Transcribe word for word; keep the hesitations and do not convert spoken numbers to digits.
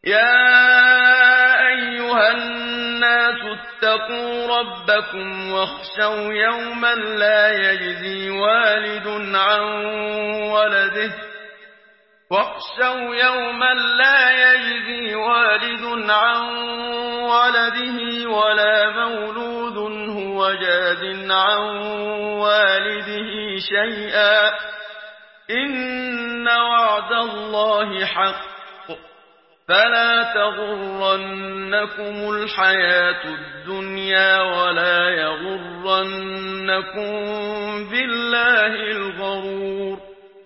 يا أيها الناس اتقوا ربكم واخشوا يوما لا يجزي والد عن ولده واخشوا يوما لا يجزي والد عن ولده ولا مولود هو جاز عن والده شيئا إن وعد الله حق فلا تغرنكم الحياة الدنيا ولا يغرنكم بالله الغرور